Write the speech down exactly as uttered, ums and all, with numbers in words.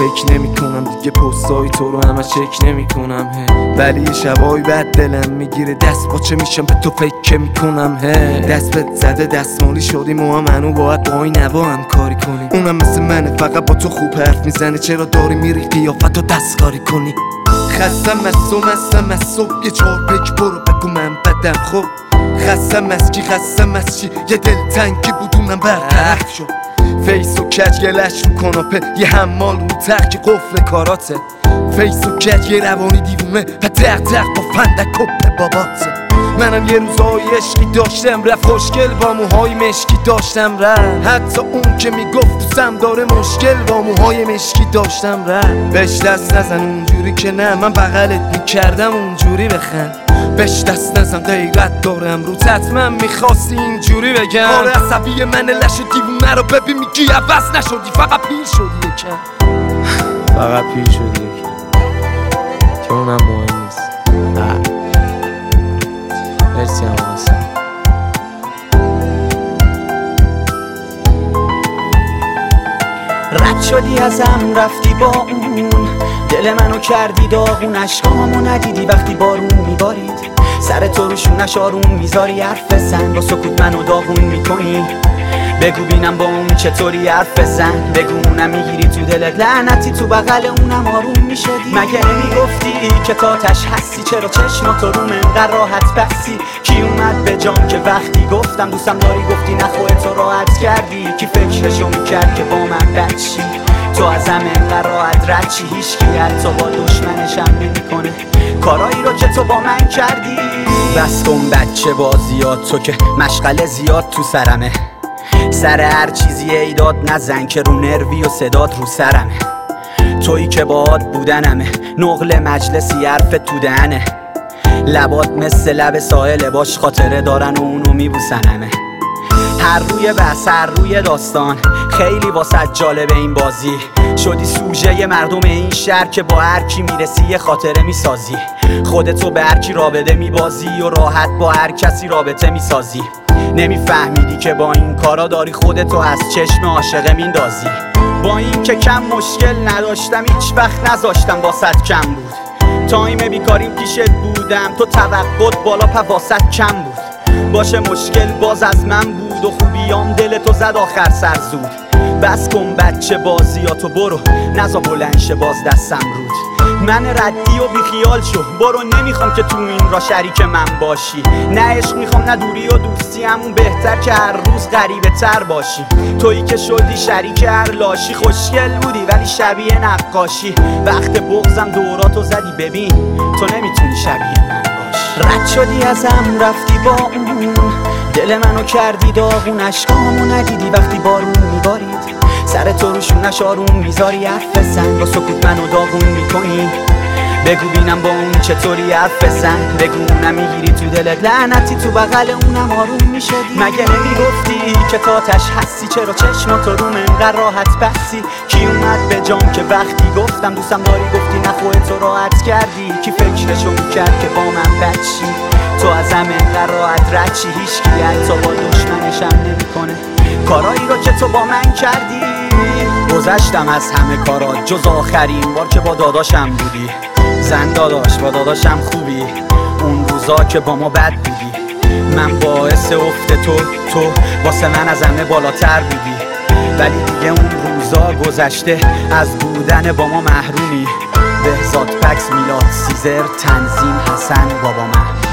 فکر نمی کنم دیگه پستای تو رو همه چک نمی کنم ولی یه شبایی بعد دلم میگیره دست با چه میشم به تو فکر میکنم دست بهت زده دستمالی شدیم و منو باید با این نوا هم کاری کنی اونم مثل منه فقط با تو خوب حرف میزنه چرا داری میری قیافتو دستکاری کنی خستم از تو مستم از صبح یه چهار پیک برو بگو من بدم خب خستم از کی خستم از چی یه دل تنگی بودونم برطرف شد فیس و کج گلش رو کناپه یه حمال رو ترک قفل کاراته فیس و کج یه روانی دیوونه و دق دق با فندک کپ باباته منم یه روزای عشقی داشتم رفت خوشگل با موهای مشکی داشتم رفت حتی اون که میگفت دوستم داره مشکل با موهای مشکی داشتم رفت بهش دست نزن اونجوری که نه من بغلت میکردم اونجوری بخند بهش دست نزن غیرت دارم رو حتما میخواستی اینجوری بگم آره عصبی من لش دیوونه رو ببین میگی عوض نشدی فقط پیر شدی یکم فقط پیر شدی یکم که اونم مهم نیست مرسی هم واسه رد شدی ازم رفتی با اون دل منو کردی داغون عشقامو ندیدی وقتی بارون میبارید سر تو روشونش آروم میذاری حرف بزن با سکوت منو داغون میکنی بگو بینم با اون چطوری حرف بزن بگو اونم میگیری تو دلت لعنتی تو بغل اونم آروم میشدی مگه نمیگفتی که تاتش هستی چرا چشماتو روم انقدر راحت بستی کی اومد به جام که وقتی گفتم دوستم داری گفتی نه خودتو راحت کردی کی فکرشو میکرد که با من بچی تو ازم انقدر راحت رد چی هیچ کی حتی با دشمنشم نمیکنه کارایی رو که تو با من کردی بس کن بچه بازیات تو که مشغله زیاد تو سرمه سر هر چیزی ایداد نزن که رو نروی و صدات رو سرمه تویی که باهات بودنمه نقل مجلسی حرف تو دهنه لبات مثل لب ساحله باش خاطره دارن و اونو میبوسنمه هر روی بحث هر روی داستان خیلی واسه جالب این بازی شدی سوژه مردم این شهر که با هر کی میرسی یه خاطره میسازی خودتو به هر کی رابطه میبازی و راحت با هر کسی رابطه میسازی نمیفهمیدی که با این کارا داری خودتو از چشم عاشقه میندازی با این که کم مشکل نداشتم هیچ وقت نذاشتم واسط کم بود تایم بیکاریم پیشت بودم تو توقعت بالا پا واسط کم بود باشه مشکل باز از من بود و خوبیام دلتو زد آخر سر زود بس کن بچه بازیاتو برو نزا بلنشه باز دستم رود من ردی و بیخیال شو برو نمیخوام که تو این را شریک من باشی نه عشق میخوام نه دوری و دوستی همون بهتر که هر روز غریبه تر باشی تویی که شدی شریک هر لاشی خوشگل بودی ولی شبیه نقاشی وقت بغضم دوراتو زدی ببین تو نمیتونی شبیه من باشی رد شدی ازم رفتی با اون دل منو کردی داغون عشقامو ندیدی وقتی بارون میبارید سر تو روشونش آروم میذاری حرف بزن با سکوت منو داغون میکنی بگو بینم با اون چطوری حرف بزن بگو اونم میگیری تو دلت لعنتی تو بغل اونم آروم میشدی مگه نمیگفتی که تاتش هستی چرا چشماتو روم انقدر راحت بستی کی اومد به جام که وقتی گفتم دوستم داری گفتی نه خودتو راحت کردی کی فکرشو میکرد که با من بچی تو ازم انقدر راحت رد چی هیچ کی حتی با دشمنشم نمیکنه کارایی رو که تو با من کردی گذشتم از همه کارات جز آخرین بار که با داداشم بودی زن داداش با داداشم خوبی اون روزا که با ما بد بودی من باعث افت تو تو واسه من از همه بالاتر بودی ولی دیگه اون روزا گذشته از بودن با ما محرومی بهزاد پکس میلاد سیزر تنظیم حسن بابا محمود